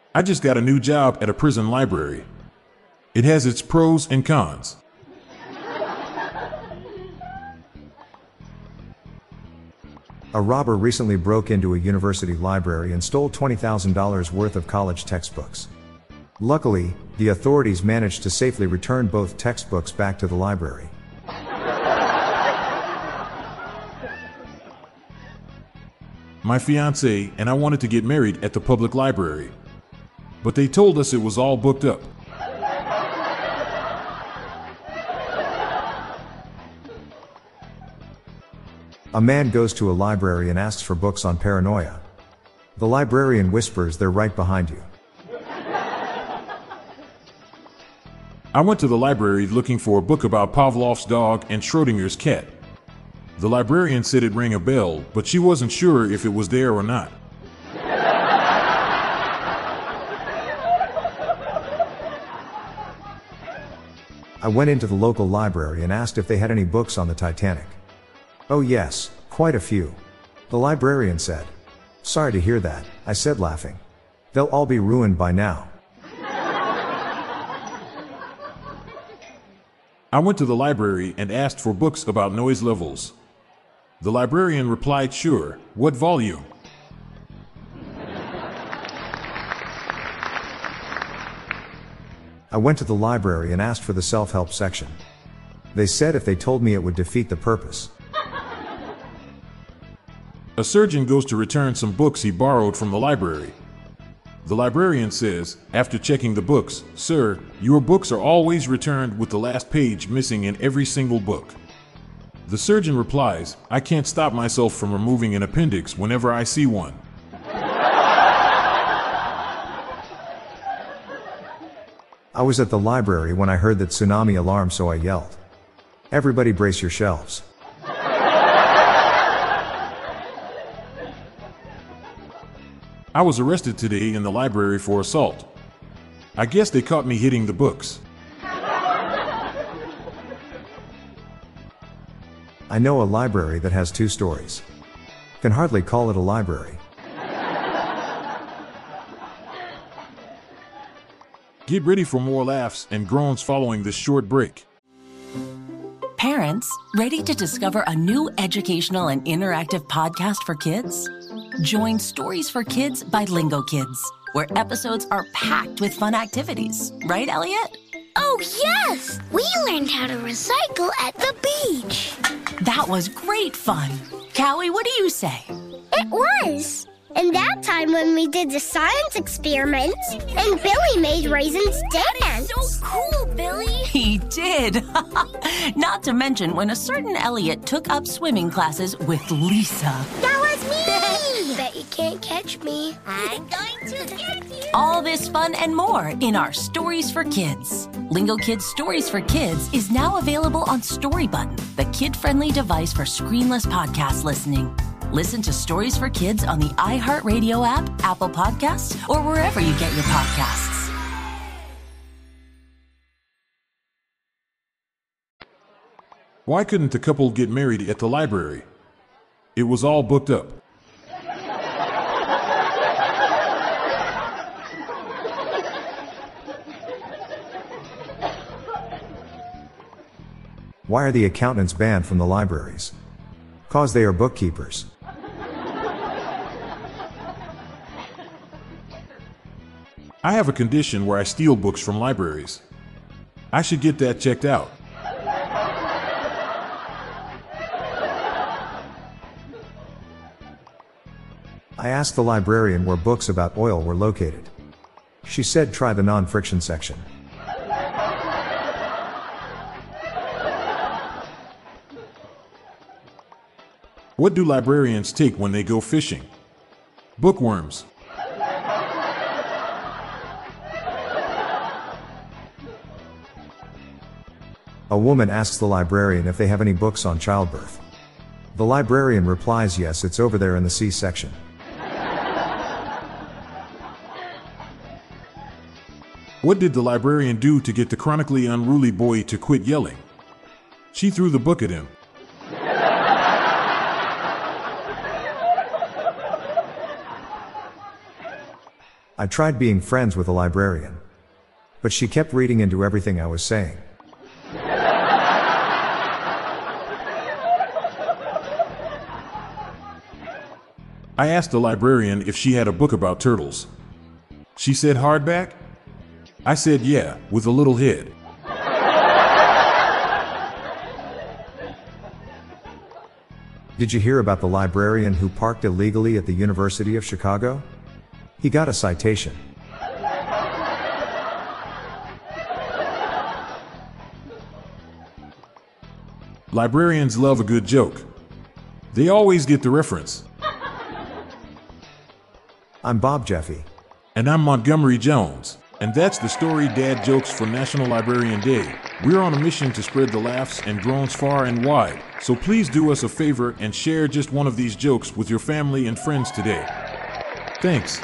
I just got a new job at a prison library. It has its pros and cons. A robber recently broke into a university library and stole $20,000 worth of college textbooks. Luckily, the authorities managed to safely return both textbooks back to the library. My fiancée and I wanted to get married at the public library, but they told us it was all booked up. A man goes to a library and asks for books on paranoia. The librarian whispers, "They're right behind you." I went to the library looking for a book about Pavlov's dog and Schrodinger's cat. The librarian said it rang a bell, but she wasn't sure if it was there or not. I went into the local library and asked if they had any books on the Titanic. "Oh yes, quite a few," the librarian said. "Sorry to hear that," I said, laughing. "They'll all be ruined by now." I went to the library and asked for books about noise levels. The librarian replied, "Sure, what volume?" I went to the library and asked for the self-help section. They said if they told me it would defeat the purpose. A surgeon goes to return some books he borrowed from the library. The librarian says, after checking the books, "Sir, your books are always returned with the last page missing in every single book." The surgeon replies, "I can't stop myself from removing an appendix whenever I see one." I was at the library when I heard that tsunami alarm, so I yelled, "Everybody brace your shelves." I was arrested today in the library for assault. I guess they caught me hitting the books. I know a library that has 2 stories. Can hardly call it a library. Get ready for more laughs and groans following this short break. Parents, ready to discover a new educational and interactive podcast for kids? Join Stories for Kids by Lingo Kids, where episodes are packed with fun activities. Right, Elliot? Oh, yes! We learned how to recycle at the beach. That was great fun. Callie, what do you say? It was. And that time when we did the science experiments and Billy made raisins dance. So cool, Billy. He did. Not to mention when a certain Elliot took up swimming classes with Lisa. That was me! Bet you can't catch me. I'm going to get you. All this fun and more in our Stories for Kids. Lingo Kids Stories for Kids is now available on Story Button, the kid-friendly device for screenless podcast listening. Listen to Stories for Kids on the iHeartRadio app, Apple Podcasts, or wherever you get your podcasts. Why couldn't the couple get married at the library? It was all booked up. Why are the accountants banned from the libraries? 'Cause they are bookkeepers. I have a condition where I steal books from libraries. I should get that checked out. I asked the librarian where books about oil were located. She said try the non-friction section. What do librarians take when they go fishing? Bookworms. A woman asks the librarian if they have any books on childbirth. The librarian replies, yes, it's over there in the C section. What did the librarian do to get the chronically unruly boy to quit yelling? She threw the book at him. I tried being friends with the librarian, but she kept reading into everything I was saying. I asked the librarian if she had a book about turtles. She said hardback? I said yeah, with a little head. Did you hear about the librarian who parked illegally at the University of Chicago? He got a citation. Librarians love a good joke. They always get the reference. I'm Bob Jeffy. And I'm Montgomery Jones. And that's the story Dad Jokes for National Librarian Day. We're on a mission to spread the laughs and groans far and wide. So please do us a favor and share just one of these jokes with your family and friends today. Thanks.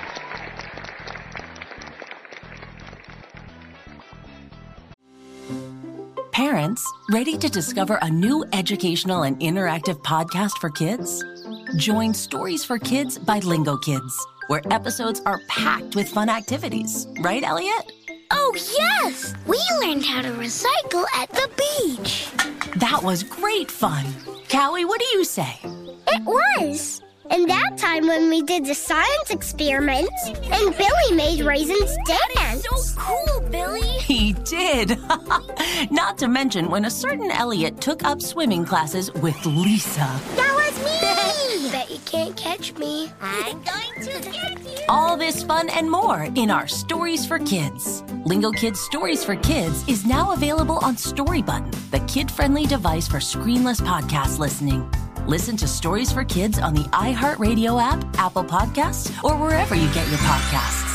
Parents, ready to discover a new educational and interactive podcast for kids? Join Stories for Kids by Lingo Kids, where episodes are packed with fun activities. Right, Elliot? Oh, yes! We learned how to recycle at the beach. That was great fun. Callie, what do you say? It was. And that time when we did the science experiments and Billy made raisins dance. So cool, Billy. He did. Not to mention when a certain Elliot took up swimming classes with Lisa. That was me! Bet you can't catch me. I'm going to get you. All this fun and more in our Stories for Kids. Lingo Kids Stories for Kids is now available on Story Button, the kid-friendly device for screenless podcast listening. Listen to Stories for Kids on the iHeartRadio app, Apple Podcasts, or wherever you get your podcasts.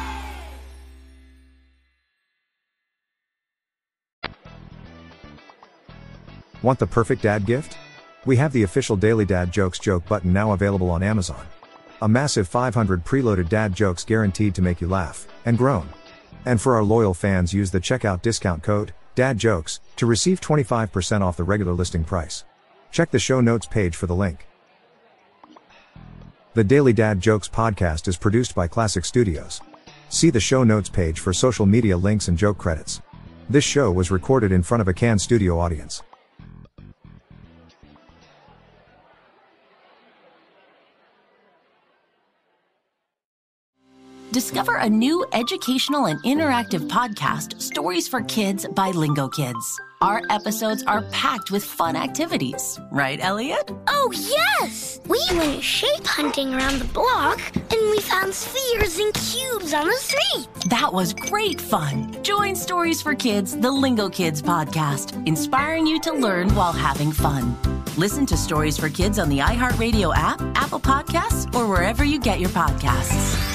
Want the perfect dad gift? We have the official Daily Dad Jokes joke button now available on Amazon. A massive 500 preloaded dad jokes guaranteed to make you laugh and groan. And for our loyal fans, use the checkout discount code, DADJOKES, to receive 25% off the regular listing price. Check the show notes page for the link. The Daily Dad Jokes podcast is produced by Classic Studios. See the show notes page for social media links and joke credits. This show was recorded in front of a Cannes studio audience. Discover a new educational and interactive podcast, Stories for Kids by Lingo Kids. Our episodes are packed with fun activities. Right, Elliot? Oh, yes! We went shape hunting around the block, and we found spheres and cubes on the street. That was great fun. Join Stories for Kids, the Lingo Kids podcast, inspiring you to learn while having fun. Listen to Stories for Kids on the iHeartRadio app, Apple Podcasts, or wherever you get your podcasts.